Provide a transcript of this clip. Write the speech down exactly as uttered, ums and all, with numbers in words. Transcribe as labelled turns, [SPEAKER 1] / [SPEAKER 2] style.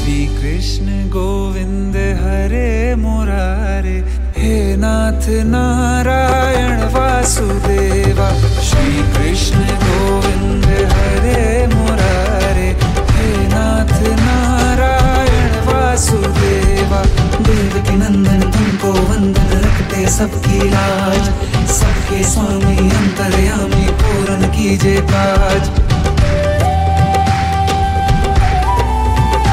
[SPEAKER 1] श्री कृष्ण गोविंद हरे मुरारे, हे नाथ नारायण वासुदेवा। श्री कृष्ण गोविंद हरे मुरारे, हे नाथ नारायण वासुदेवा। देवकी नंदन तुमको वंदन, रखते सबकी लाज, सबके स्वामी अंतर्यामी पूर्ण कीजिए काज।